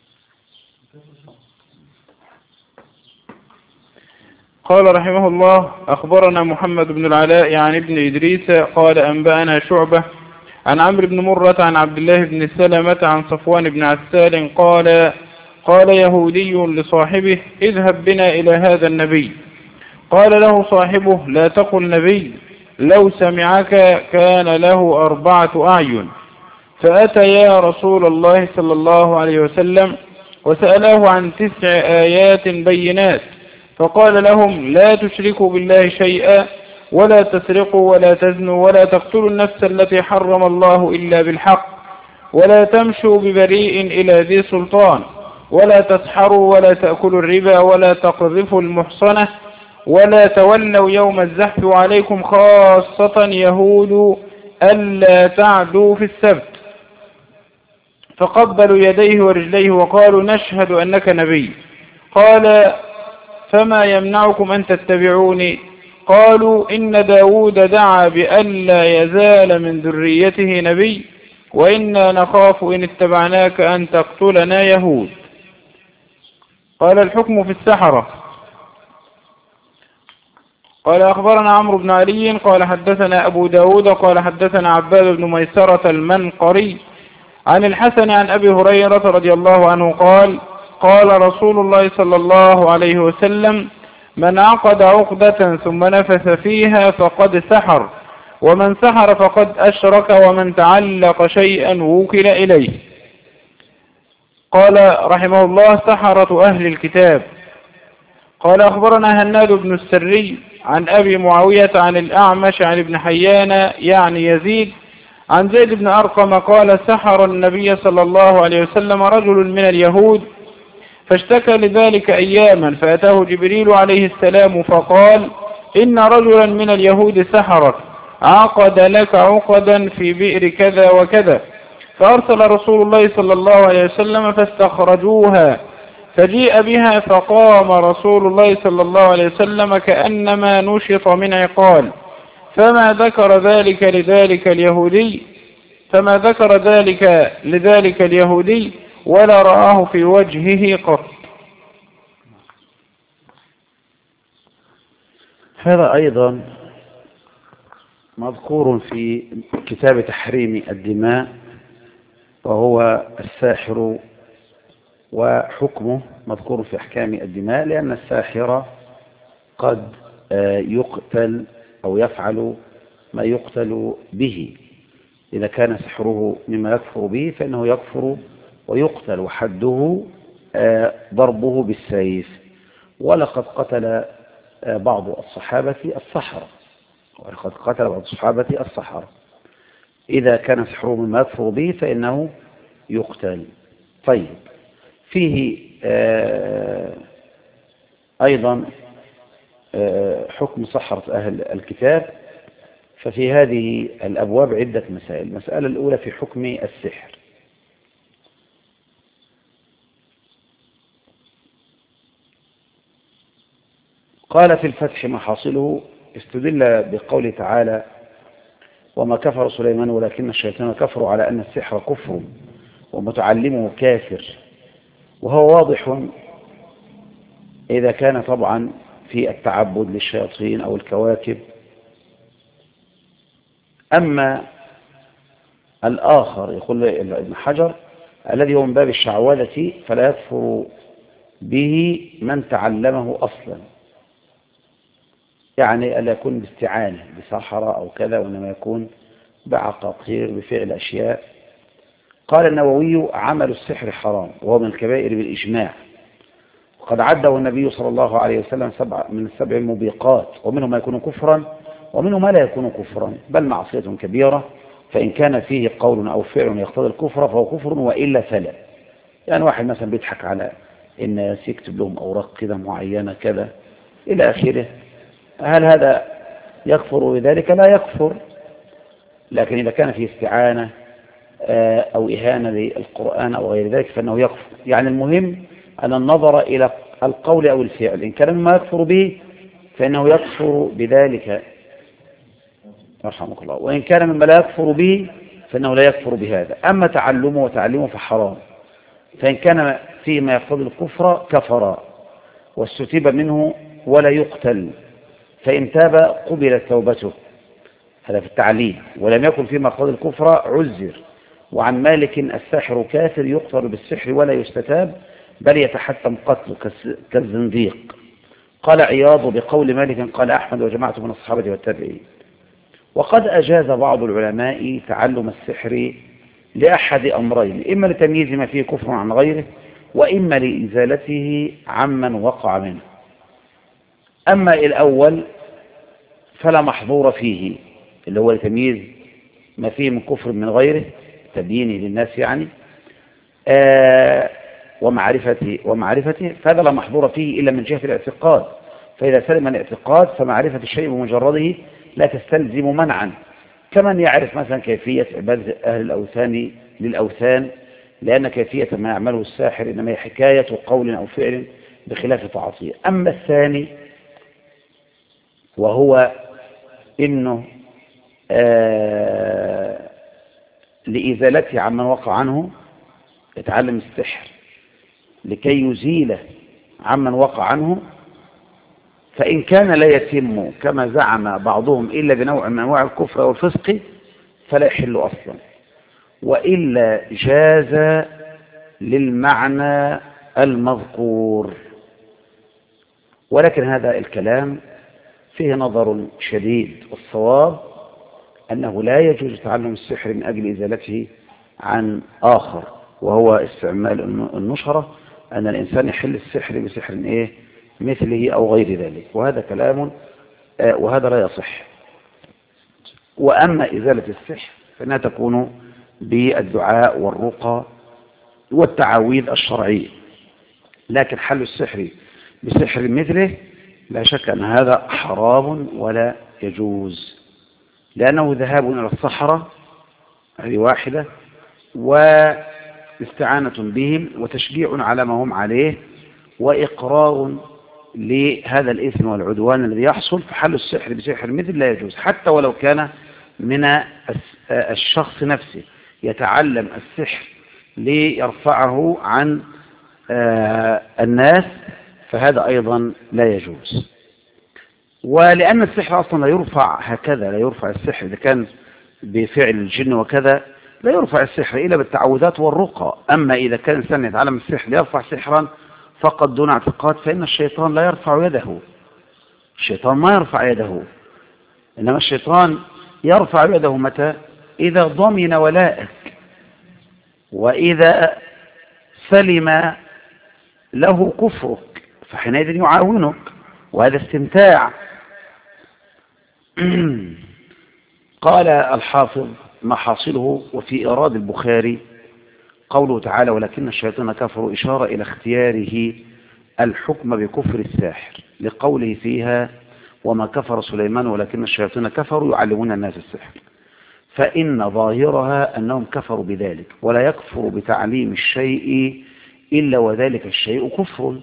قال رحمه الله: أخبرنا محمد بن العلاء عن ابن إدريس قال أنبأنا شعبة عن عمرو بن مرة عن عبد الله بن سلمة عن صفوان بن عسال قال يهودي لصاحبه اذهب بنا إلى هذا النبي. قال له صاحبه لا تقل نبي، لو سمعك كان له 4 أعين. فأتيا رسول الله صلى الله عليه وسلم وسألاه عن 9 آيات بينات، فقال لهم لا تشركوا بالله شيئا، ولا تسرقوا ولا تزنوا ولا تقتلوا النفس التي حرم الله إلا بالحق، ولا تمشوا ببريء إلى ذي سلطان، ولا تسحروا ولا تأكلوا الربا، ولا تقذفوا المحصنة، ولا تولوا يوم الزحف، وعليكم خاصة يهود ألا تعدوا في السبت. فقبلوا يديه ورجليه وقالوا نشهد أنك نبي. قال فما يمنعكم أن تتبعوني؟ قالوا إن داود دعا بألا يزال من ذريته نبي، وإنا نخاف إن اتبعناك أن تقتلنا يهود. قال الحكم في السحرة. قال أخبرنا عمرو بن علي قال حدثنا أبو داود قال حدثنا عباد بن ميسرة المنقري عن الحسن عن أبي هريرة رضي الله عنه قال رسول الله صلى الله عليه وسلم من عقد عقدة ثم نفث فيها فقد سحر، ومن سحر فقد أشرك، ومن تعلق شيئا وكل إليه. قال رحمه الله سحرة أهل الكتاب. قال أخبرنا هناد بن السري عن أبي معاوية عن الأعمش عن ابن حيان يعني يزيد عن زيد بن أرقم قال سحر النبي صلى الله عليه وسلم رجل من اليهود، فاشتكى لذلك أياما، فأتاه جبريل عليه السلام فقال إن رجلا من اليهود سحرك، عقد لك عقدا في بئر كذا وكذا. فأرسل رسول الله صلى الله عليه وسلم فاستخرجوها، فجيء بها، فقام رسول الله صلى الله عليه وسلم كأنما نشط من عقال، فما ذكر ذلك لذلك اليهودي ولا رآه في وجهه قط. هذا أيضا مذكور في كتاب تحريم الدماء، وهو الساحر وحكمه مذكور في أحكام الدماء، لأن الساحر قد يقتل أو يفعل ما يقتل به. إذا كان سحره مما يكفر به فإنه يكفر ويقتل، وحده ضربه بالسيف. ولقد قتل بعض الصحابة السحرة، إذا كان سحره مما يكفر به فإنه يقتل. طيب، فيه أيضا حكم سحرة أهل الكتاب. ففي هذه الأبواب عدة مسائل. المسألة الأولى في حكم السحر. قال في الفتح محاصله استدل بقوله تعالى وما كفر سليمان ولكن الشيطان كفروا على أن السحر كفر ومتعلمه كافر، وهو واضح إذا كان طبعا في التعبد للشياطين أو الكواكب. أما الآخر يقول ابن حجر الذي هو من باب الشعوذة فلا يكفر به من تعلمه أصلا، يعني ألا يكون باستعانة بسحرة أو كذا، وإنما يكون بعقاقير بفعل أشياء. قال النووي عمل السحر حرام وهو من الكبائر بالإجماع، وقد عده النبي صلى الله عليه وسلم من 7 موبقات، ومنه ما يكون كفرا ومنه ما لا يكون كفرا بل معصية كبيرة، فإن كان فيه قول أو فعل يقتضي الكفر فهو كفر وإلا فلا. يعني واحد مثلا بيضحك على الناس، يكتب لهم أوراق كده معينة كذا إلى آخره، هل هذا يكفر بذلك؟ لا يكفر. لكن إذا كان فيه استعانة أو إهانة للقرآن أو غير ذلك فإنه يكفر. يعني المهم أن النظر إلى القول أو الفعل، إن كان مما يكفر به فإنه يكفر بذلك رحمك الله، وإن كان مما لا يكفر به فإنه لا يكفر بهذا. أما تعلمه وتعليمه فحرام، فإن كان فيه ما يقتضي الكفر كفر واستتيب منه ولا يقتل، فإن تاب قبلت توبته. هذا في التعليل. ولم يكن فيما قال الكفر عزر. وعن مالك الساحر كافر يقتل بالسحر ولا يستتاب بل يتحتم قتله كالزنديق. قال عياض بقول مالك قال أحمد وجماعة من الصحابة والتابعين. وقد أجاز بعض العلماء تعلم السحر لأحد أمرين، إما لتمييز ما فيه كفر عن غيره، وإما لإزالته عمن وقع منه. أما الأول فلا محظور فيه، اللي هو لتمييز ما فيه من كفر من غيره، تبيينه للناس يعني، ومعرفته فهذا لا محظور فيه إلا من جهة الاعتقاد. فإذا سلم الاعتقاد فمعرفة الشيء بمجرده لا تستلزم منعا، كمن يعرف مثلا كيفية عبادة أهل الأوثان للأوثان، لأن كيفية ما يعمله الساحر إنما هي حكاية قول أو فعل بخلاف تعاطيه. أما الثاني وهو إنه لإزالته عمن وقع عنه، يتعلم السحر لكي يزيله عمن وقع عنه، فإن كان لا يتم كما زعم بعضهم إلا بنوع من أنواع الكفر والفسق فلا يحل أصلا، وإلا جاز للمعنى المذكور. ولكن هذا الكلام فيه نظر شديد، والصواب أنه لا يجوز تعلم السحر من أجل إزالته عن آخر، وهو استعمال النشرة، أن الإنسان يحل السحر بسحر مثله أو غير ذلك، وهذا كلام وهذا لا يصح. وأما إزالة السحر فإنها تكون بالدعاء والرقى والتعاويذ الشرعية، لكن حل السحر بسحر مثله لا شك أن هذا حرام ولا يجوز، لأنه ذهاب إلى الصحراء هذه واحدة، واستعانة بهم وتشجيع على ما هم عليه، وإقرار لهذا الإثم والعدوان الذي يحصل. فحل السحر بسحر مثل لا يجوز، حتى ولو كان من الشخص نفسه يتعلم السحر ليرفعه عن الناس، فهذا أيضا لا يجوز. ولأن السحر أصلا لا يرفع هكذا، لا يرفع السحر إذا كان بفعل الجن وكذا، لا يرفع السحر إلا بالتعوذات والرقى. أما إذا كان الإنسان يتعلم السحر ليرفع سحرا فقط دون اعتقاد، فإن الشيطان لا يرفع يده، الشيطان ما يرفع يده، إنما الشيطان يرفع يده متى؟ إذا ضمن ولائك، وإذا سلم له كفرك، فحينئذ يعاونك، وهذا استمتاع. قال الحافظ محاصله وفي إيراد البخاري قوله تعالى ولكن الشياطين كفروا، إشارة إلى اختياره الحكم بكفر الساحر، لقوله فيها وما كفر سليمان ولكن الشياطين كفروا يعلمون الناس السحر، فإن ظاهرها أنهم كفروا بذلك، ولا يكفر بتعليم الشيء إلا وذلك الشيء كفر.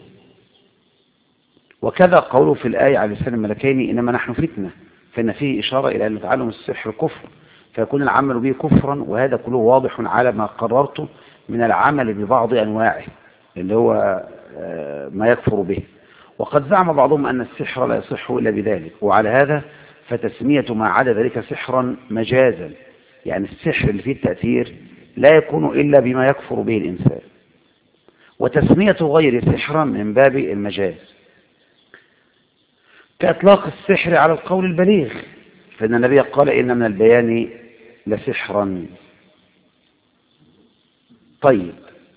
وكذا قوله في الآية على لسان الملكين إنما نحن فتنة، فإن فيه إشارة إلى أن تعلم السحر كفر، فيكون العمل به كفرا، وهذا كله واضح على ما قررته من العمل ببعض أنواعه اللي هو ما يكفر به. وقد زعم بعضهم أن السحر لا يصح إلا بذلك، وعلى هذا فتسمية ما عدا ذلك سحرا مجازا، يعني السحر اللي فيه التأثير لا يكون إلا بما يكفر به الإنسان، وتسمية غير سحرا من باب المجاز، كإطلاق السحر على القول البليغ، فإن النبي قال إن من البيان لسحرا. طيب،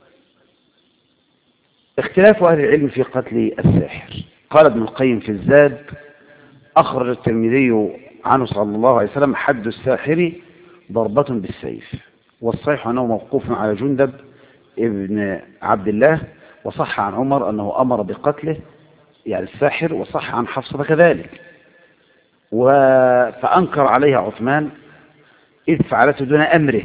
اختلاف أهل العلم في قتل الساحر. قال ابن القيم في الزاد أخرج الترمذي عنه صلى الله عليه وسلم حد الساحر ضربة بالسيف، والصحيح أنه موقوف على جندب ابن عبد الله، وصح عن عمر أنه أمر بقتله يعني الساحر، وصح عن حفصة كذلك، فأنكر عليها عثمان إذ فعلته دون أمره.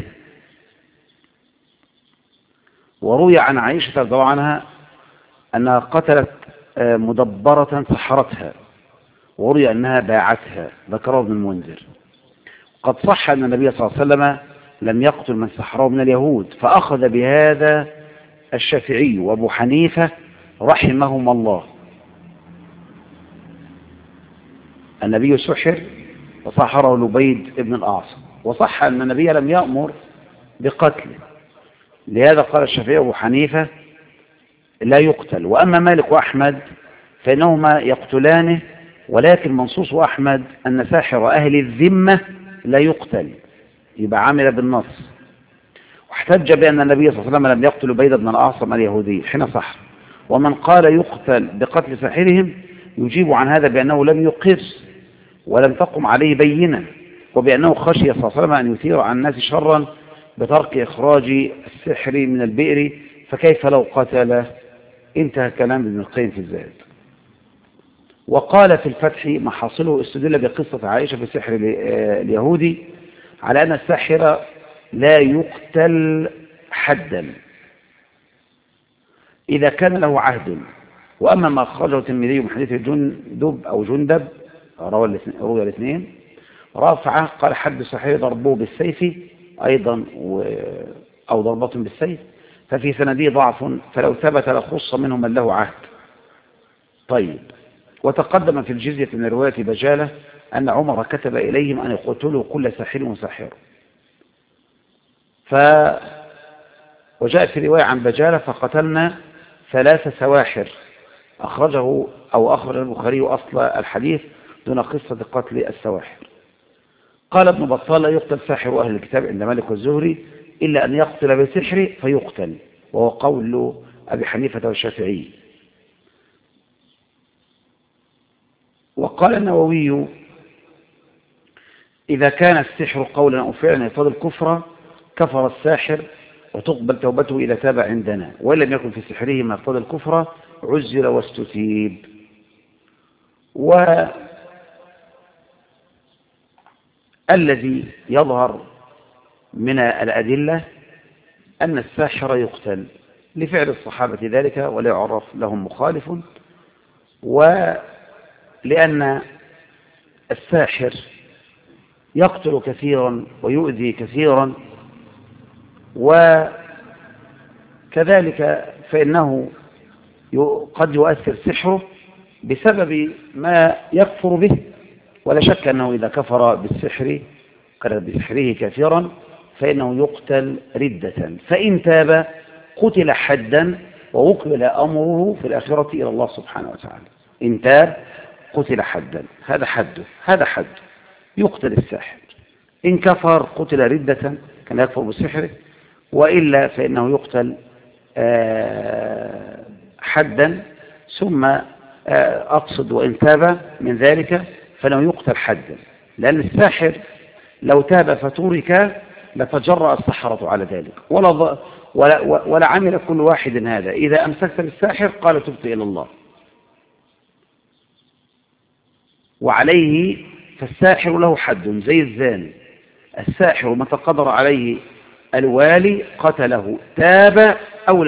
وروي عن عائشة رضي الله عنها أنها قتلت مدبرة سحرتها، وروي أنها باعتها، ذكره ابن المنذر. قد صح أن النبي صلى الله عليه وسلم لم يقتل من سحره من اليهود، فأخذ بهذا الشافعي وأبو حنيفة رحمهم الله. النبي سحر فسحره لبيد بن الأعصم. وصح أن النبي لم يأمر بقتله، لهذا قال الشافعي وأبو حنيفة لا يقتل. وأما مالك وأحمد فإنهما يقتلانه، ولكن منصوص أحمد أن ساحر أهل الذمة لا يقتل، يبقى عامل بالنص. واحتج بأن النبي صلى الله عليه وسلم لم يقتل بيد بن الأعصم اليهودي حين صح. ومن قال يقتل بقتل ساحرهم يجيب عن هذا بأنه لم يقر ولم تقم عليه بينة، وبأنه خشي صلى الله عليه وسلم أن يثير عن الناس شرا بترك إخراج السحر من البئر، فكيف لو قتل؟ انتهى كلام ابن القيم في الزاد. وقال في الفتح محاصله استدل بقصة عائشة في سحر اليهودي على أن الساحر لا يقتل حدا إذا كان له عهد. وأما ما أخرجه الترمذي من حديث جندب أو جندب روى الاثنين رافعة قال حد الساحر ضربوه بالسيف أيضا أو ضربة بالسيف، ففي سنده ضعف، فلو ثبت لخص منهم من له عهد. طيب، وتقدم في الجزية من رواية بجالة أن عمر كتب إليهم أن يقتلوا كل ساحر وساحر. وجاء في رواية عن بجالة فقتلنا 3 سواحر، أخرج البخاري أصل الحديث دون قصة قتل السواحر. قال ابن بطال لا يقتل ساحر أهل الكتاب عند مالك والزهري إلا أن يقتل بسحر فيقتل، وهو قول أبي حنيفة والشافعي. وقال النووي إذا كان السحر قولا أو فعلا يقتضي الكفر كفر الساحر وتقبل توبته إذا تاب عندنا، وإن لم يكن في سحره ما يقتضي الكفر عزل واستتيب. والذي يظهر من الأدلة أن الساحر يقتل لفعل الصحابة ذلك ولا يعرف لهم مخالف، ولأن الساحر يقتل كثيرا ويؤذي كثيرا، وكذلك فإنه قد يؤثر سحره بسبب ما يكفر به، ولا شك أنه إذا كفر بالسحر كان بسحره كثيرا فإنه يقتل ردة، فإن تاب قتل حدا ووكل أمره في الآخرة إلى الله سبحانه وتعالى. إن تاب قتل حدا، هذا حد يقتل الساحر. إن كفر قتل ردة كان يكفر بسحره، وإلا فإنه يقتل حدا، ثم أقصد وإن تاب من ذلك فإنه يقتل حدا، لأن الساحر لو تاب فترك لتجرأ السحرة على ذلك، ولا عمل كل واحد هذا. إذا أمسكت بالساحر قال تبت إلى الله، وعليه فالساحر له حد زي الزاني. الساحر متى قدر عليه الوالي قتله، تاب أو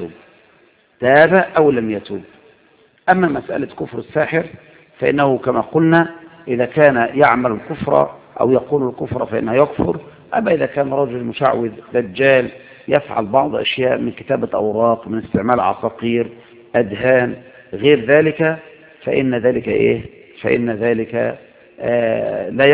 لم يتوب. أما مسألة كفر الساحر فإنه كما قلنا إذا كان يعمل الكفر أو يقول الكفر فإنه يكفر. أما إذا كان رجل مشعوذ دجال يفعل بعض أشياء من كتابة أوراق، من استعمال عصاقير، أدهان، غير ذلك، فإن ذلك لا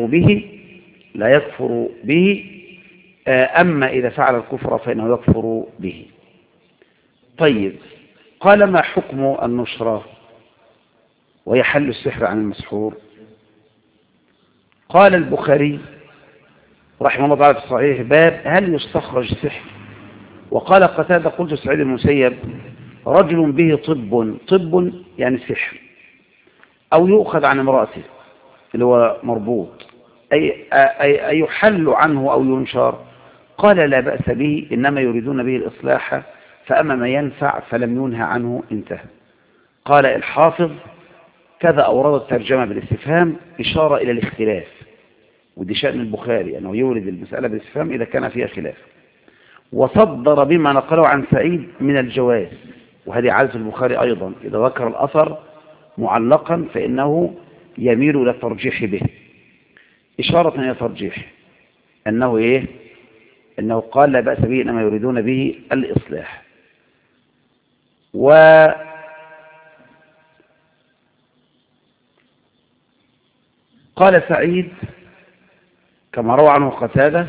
يكفر به. أما إذا فعل الكفر فإنه يكفر به. طيب، قال ما حكم النشرة ويحل السحر عن المسحور؟ قال البخاري رحمه الله تعالى في الصحيح باب هل يستخرج السحر. وقال قتادة قلت سعيد المسيب رجل به طب يعني سحر، أو يؤخذ عن امرأته اللي هو مربوط، أي يحل عنه أو ينشر. قال لا بأس به، إنما يريدون به الإصلاح، فأما ما ينفع فلم ينهى عنه انتهى. قال الحافظ كذا أورد الترجمة بالاستفهام إشارة إلى الاختلاف، ودي شأن البخاري أنه يورد المسألة بالاستفهام إذا كان فيها خلاف. وصدر بما نقله عن سعيد من الجواز، وهذه عادة البخاري أيضا إذا ذكر الأثر معلقا فإنه يميل إلى الترجيح به، إشارة إلى ترجيح أنه قال لا بأس به إنما يريدون به الإصلاح. قال سعيد كما روى عنه قتادة،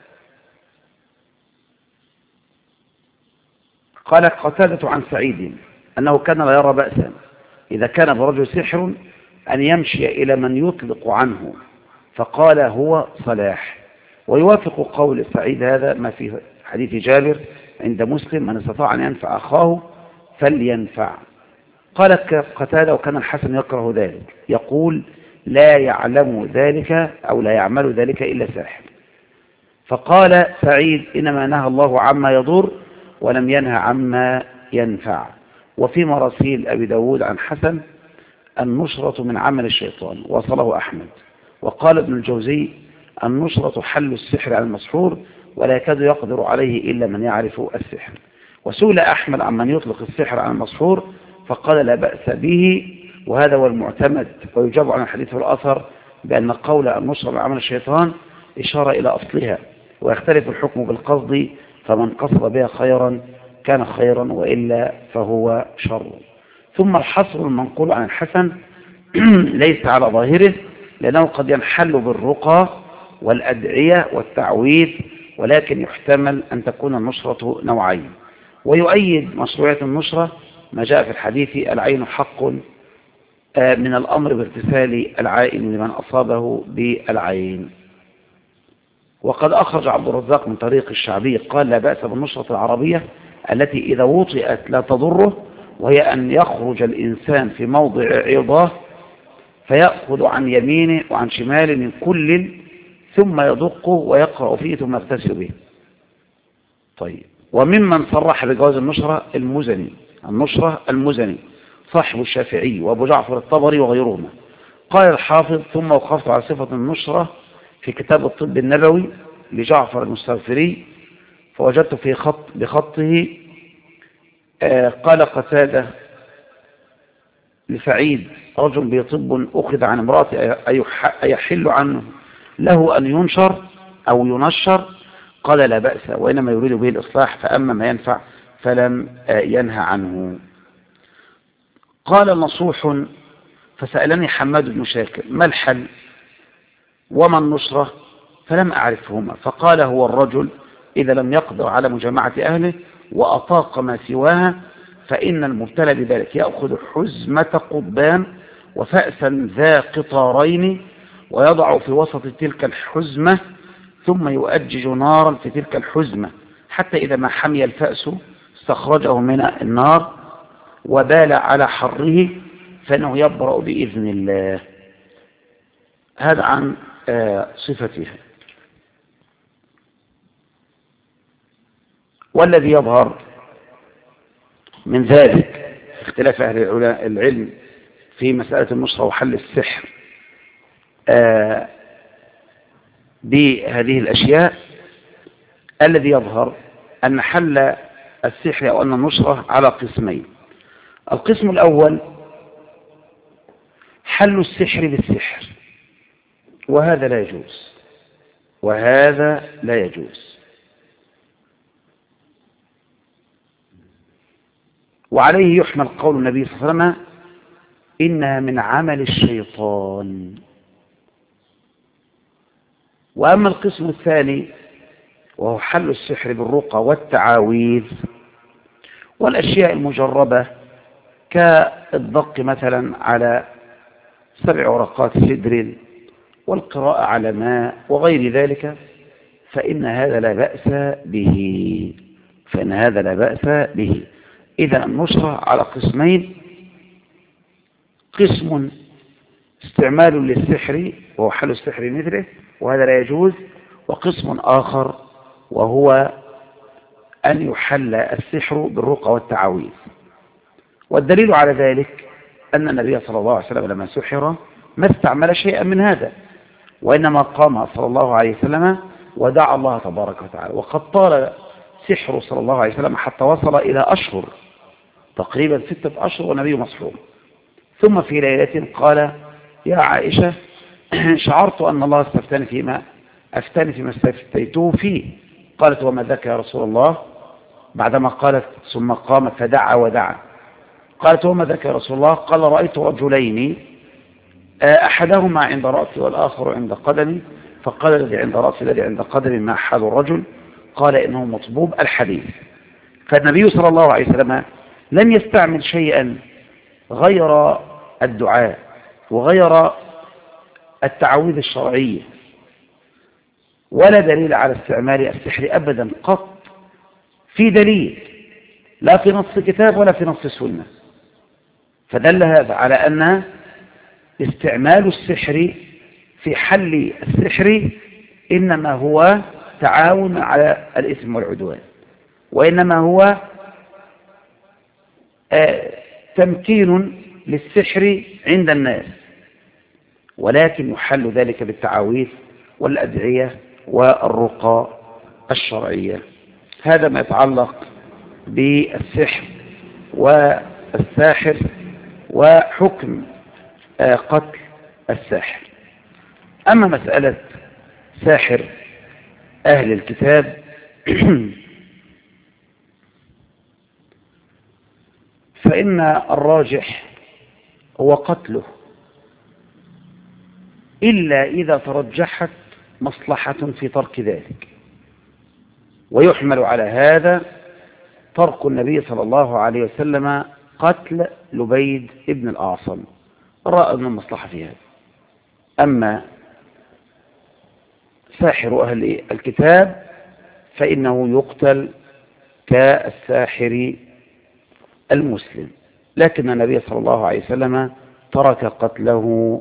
قال قتادة عن سعيد أنه كان لا يرى بأسا إذا كان برجل سحر أن يمشي إلى من يطلق عنه، فقال هو صلاح. ويوافق قول سعيد هذا ما في حديث جابر عند مسلم: من استطاع أن ينفع أخاه فلينفع. قال قتادة وكان الحسن يكره ذلك، يقول: لا يعلم ذلك أو لا يعمل ذلك إلا ساحر. فقال سعيد: إنما نهى الله عما يضر ولم ينهى عما ينفع. وفي مراسيل أبي داود عن حسن: النشرة من عمل الشيطان، وصله أحمد. وقال ابن الجوزي: النشرة حل السحر على المسحور ولا يكاد يقدر عليه إلا من يعرف السحر. وسئل أحمد عن من يطلق السحر على المسحور فقال: لا بأس به، وهذا هو المعتمد. ويجاب عن الحديث والأثر بأن قول النشرة من عمل الشيطان إشارة إلى أصلها، ويختلف الحكم بالقصد، فمن قصد بها خيرا كان خيرا وإلا فهو شر. ثم الحصر المنقول عن الحسن ليس على ظاهره، لأنه قد ينحل بالرقى والأدعية والتعويذ، ولكن يحتمل أن تكون النشرة نوعين. ويؤيد مشروعية النشرة ما جاء في الحديث: العين حق من الأمر بارتسال العائن لمن أصابه بالعين. وقد أخرج عبد الرزاق من طريق الشعبي قال: لا بأس بالنشرة العربية التي إذا وطئت لا تضره، وهي أن يخرج الإنسان في موضع عظاه فيأخذ عن يمينه وعن شماله من كل ثم يدقه ويقرأ فيه ثم يغتسل به. طيب، وممن صرح بجواز النشرة المزني صاحب الشافعي وأبو جعفر الطبري وغيرهما. قال الحافظ: ثم وقفت على صفة النشرة في كتاب الطب النبوي لجعفر المستغفري فوجدت في بخطه قال قتادة لسعيد: رجل بطب أخذ عن امرأة أيحل عنه له أن ينشر أو ينشر؟ قال: لا بأس، وإنما يريد به الإصلاح، فأما ما ينفع فلم ينهى عنه. قال نصوح: فسألني حماد بن شاكر: ما الحل وما النشرة؟ فلم أعرفهما. فقال: هو الرجل إذا لم يقدر على مجامعة أهله وأطاق ما سواها، فإن المبتلى بذلك يأخذ حزمة قضبان وفأسا ذا قطارين ويضع في وسط تلك الحزمة، ثم يؤجج نارا في تلك الحزمة حتى إذا ما حمي الفأس استخرجه من النار وبال على حره، فإنه يبرأ بإذن الله. هذا عن صفتها. والذي يظهر من ذلك اختلاف أهل العلم في مسألة النشرة وحل السحر بهذه الأشياء، الذي يظهر أن حل السحر أو أن النشرة على قسمين. القسم الأول حل السحر بالسحر، وهذا لا يجوز، وعليه يحمل قول النبي صلى الله عليه وسلم: إنها من عمل الشيطان. وأما القسم الثاني وهو حل السحر بالرقى والتعاويذ والأشياء المجربة كالضق مثلا على 7 ورقات سدر والقراءة على ماء وغير ذلك، فإن هذا لا بأس به. إذا النشرة على قسمين: قسم استعمال للسحر وهو حل السحر مثله وهذا لا يجوز، وقسم آخر وهو أن يحل السحر بالرقى والتعاويذ. والدليل على ذلك أن النبي صلى الله عليه وسلم لما سحر ما استعمل شيئا من هذا، وإنما قام صلى الله عليه وسلم ودعا الله تبارك وتعالى. وقد طال سحره صلى الله عليه وسلم حتى وصل إلى أشهر، تقريبا 6 أشهر والنبي مسحور. ثم في ليلة قال: يا عائشة، شعرت أن الله استفتاني فيما استفتيته فيه. قالت: وما ذاك يا رسول الله؟ بعدما قالت ثم قامت فدعا ودعا. قالت: وما ذاك يا رسول الله؟ قال: رأيت رجلين أحدهما عند رأسي والآخر عند قدمي، فقال الذي عند رأسي الذي عند قدمي ما حال الرجل؟ قال إنه مطبوب الحديث. فالنبي صلى الله عليه وسلم لم يستعمل شيئا غير الدعاء وغير التعويذ الشرعية، ولا دليل على استعمال السحر أبدا قط في دليل، لا في نص كتاب ولا في نص سنة. فدل هذا على أن استعمال السحر في حل السحر إنما هو تعاون على الإثم والعدوان، وإنما هو تمكين للسحر عند الناس، ولكن يحل ذلك بالتعاويذ والأدعية والرقى الشرعية. هذا ما يتعلق بالسحر والساحر وحكم قتل الساحر. أما مسألة ساحر أهل الكتاب فإن الراجح هو قتله، إلا إذا ترجحت مصلحة في ترك ذلك، ويحمل على هذا ترك النبي صلى الله عليه وسلم قتل لبيد ابن الأعصم، رأى أن المصلحة في هذا. أما ساحر أهل الكتاب فإنه يقتل كالساحر المسلم، لكن النبي صلى الله عليه وسلم ترك قتله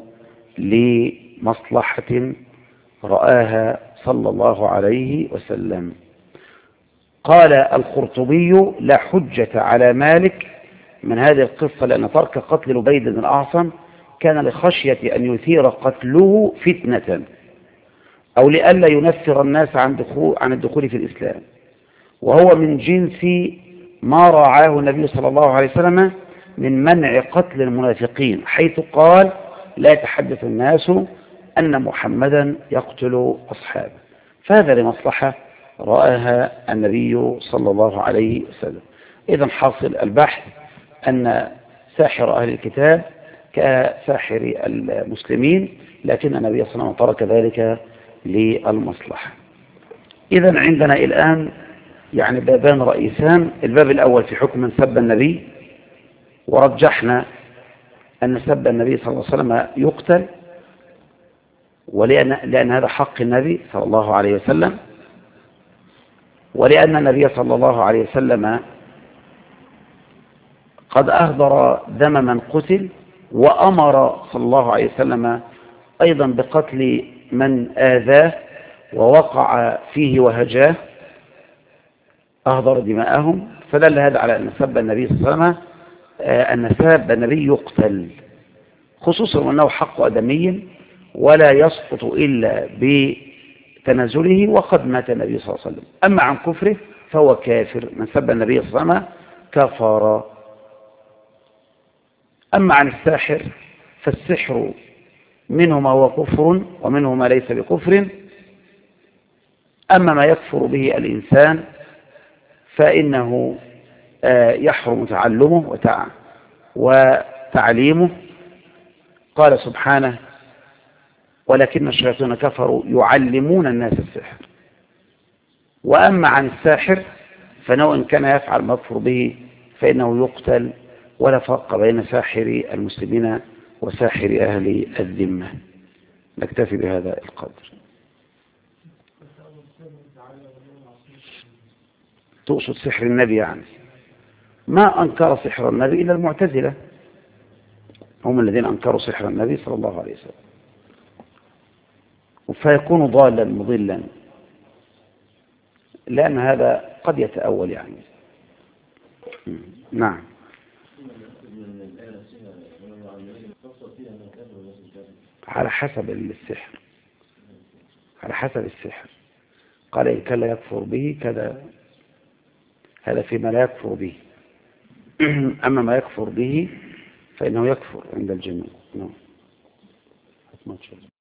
لمصلحة رآها صلى الله عليه وسلم. قال القرطبي: لا حجة على مالك من هذه القصة، لأن ترك قتل لبيد بن الأعصم كان لخشية أن يثير قتله فتنة، أو لئلا ينفر الناس عن الدخول في الإسلام، وهو من جنس ما راعاه النبي صلى الله عليه وسلم من منع قتل المنافقين، حيث قال: لا يتحدث الناس أن محمدا يقتل أصحابه. فهذا لمصلحة رآها النبي صلى الله عليه وسلم. إذن حاصل البحث أن ساحر أهل الكتاب كساحر المسلمين، لكن النبي صلى الله عليه وسلم ترك ذلك للمصلحة. إذن عندنا الآن يعني بابان رئيسان. الباب الأول في حكم من سب النبي، ورجحنا أن سب النبي صلى الله عليه وسلم يقتل، لأن هذا حق النبي صلى الله عليه وسلم، ولأن النبي صلى الله عليه وسلم قد أهدر دم من قتل، وأمر صلى الله عليه وسلم أيضا بقتل من آذاه ووقع فيه وهجاه، أهدر دماءهم. فدل هذا على أن سب النبي صلى الله عليه وسلم أن سب النبي يقتل، خصوصا أنه حق أدمي ولا يسقط إلا بتنازله، وقد مات النبي صلى الله عليه وسلم. أما عن كفره فهو كافر، من سب النبي صلى الله عليه وسلم كفر. أما عن الساحر فالسحر منه ما هو كفر ومنه ما ليس بكفر. أما ما يكفر به الإنسان فإنه يحرم تعلمه وتعليمه. قال سبحانه: ولكن الشياطين كفروا يعلمون الناس السحر. وأما عن الساحر فإنه إن كان يفعل ما يكفر به فإنه يقتل، ولا فرق بين ساحر المسلمين وساحر أهل الذمة. نكتفي بهذا القدر. تقصد سحر النبي؟ يعني ما أنكر سحر النبي إلا المعتزلة، هم الذين أنكروا سحر النبي صلى الله عليه وسلم، فيكون ضالا مضلا، لأن هذا قد يتأول يعني. نعم. على حسب السحر، على حسب السحر. قال إن كان لا يكفر به كذا، هذا فيما لا يكفر به. أما ما يكفر به فإنه يكفر عند الجميع. نعم.